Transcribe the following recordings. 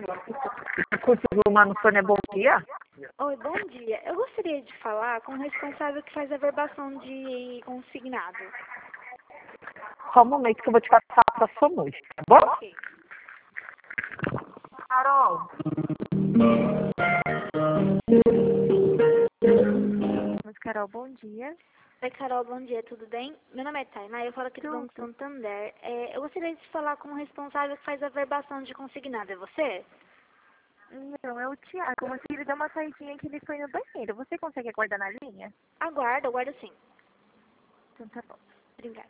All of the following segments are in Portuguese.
Curso Humano, Sônia, bom dia. Oi, bom dia. Eu gostaria de falar com o responsável que faz a verbação de consignado. Só um momento que eu vou te passar para a Solange, tá bom? Ok. Carol. Mas, Carol, bom dia. Oi, Carol, bom dia, tudo bem? Meu nome é Tainá, eu falo aqui do Banco Santander. Eu gostaria de falar com o responsável que faz a verbação de consignado. É você? Não, é o Tiago, mas ele deu uma saidinha que ele foi no banheiro. Você consegue aguardar na linha? Aguardo sim. Então tá bom. Obrigada.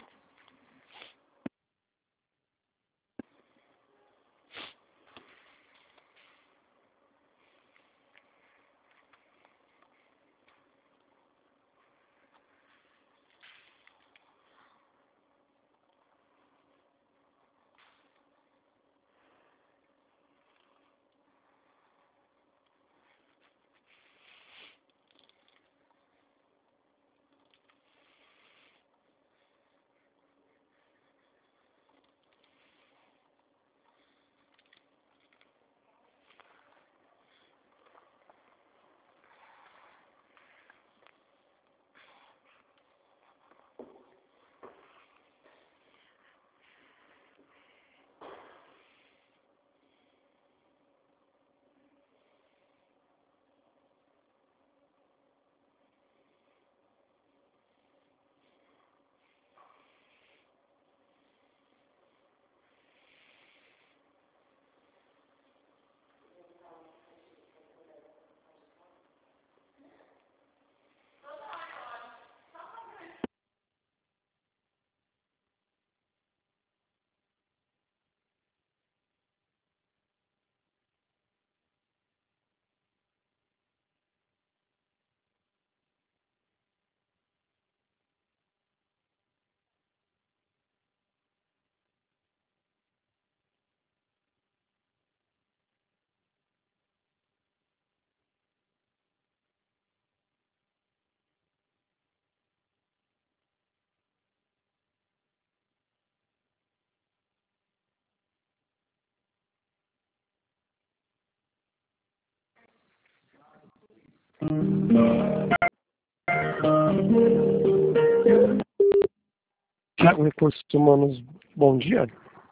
Tiago Recursos Humanos, bom dia.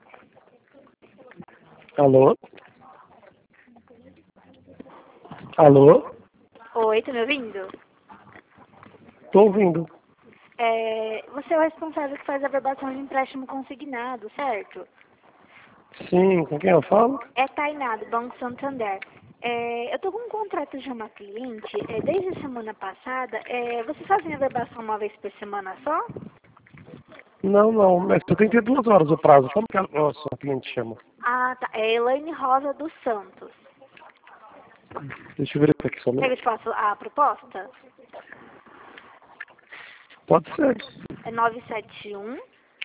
Alô? Alô? Oi, tá me ouvindo? Tô ouvindo. Você é o responsável que faz a verbação de empréstimo consignado, certo? Sim, com quem eu falo? É Tainá, do Banco Santander. Eu tô com um contrato de uma cliente, desde a semana passada. Vocês fazem a verbação uma vez por semana só? Não, mas eu tenho 2 horas o prazo. Como que a sua cliente chama? Ah, tá. É Elaine Rosa dos Santos. Deixa eu ver aqui só um Quer que eu minuto. te faça a proposta? Pode ser. É 971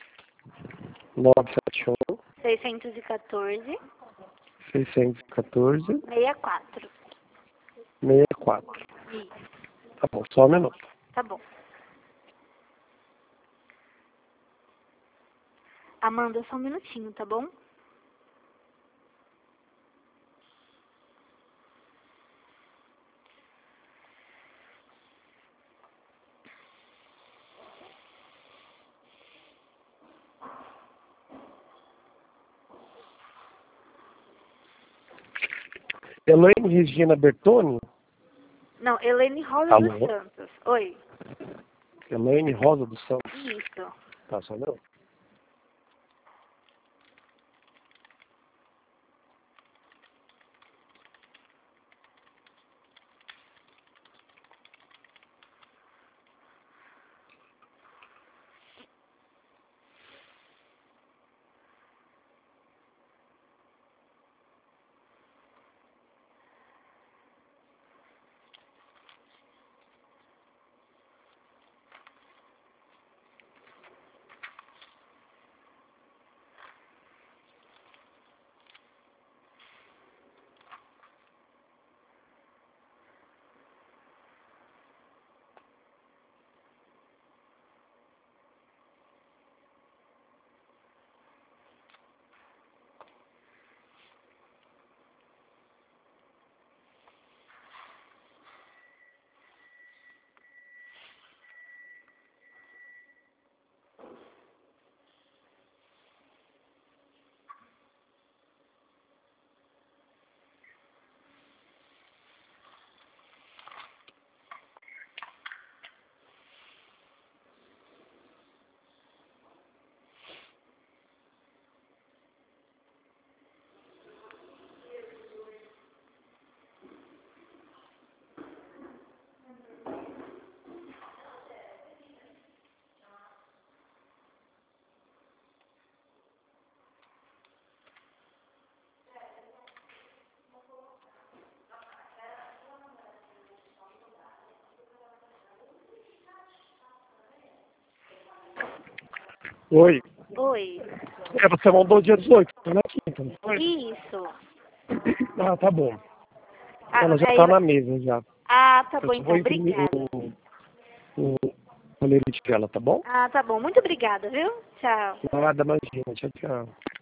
971 614 614 64. 64. Isso, Tá bom, só um minuto. tá bom. Amanda, só um minutinho, tá bom? Elaine Regina Bertoni? Não, Elaine Rosa Alô? dos Santos. Oi. Elaine Rosa dos Santos. Isso. Tá, só um minuto. Oi. Oi. Você mandou dia 18, na quinta, não foi? Isso. Ah, tá bom. Ah, Ela já aí- tá na mesa já. Ah, tá Eu bom, só então. vou imprimir Obrigada. o colerite dela, tá bom? Ah, tá bom. Muito obrigada, viu? Tchau. Nada, imagina. Tchau, tchau.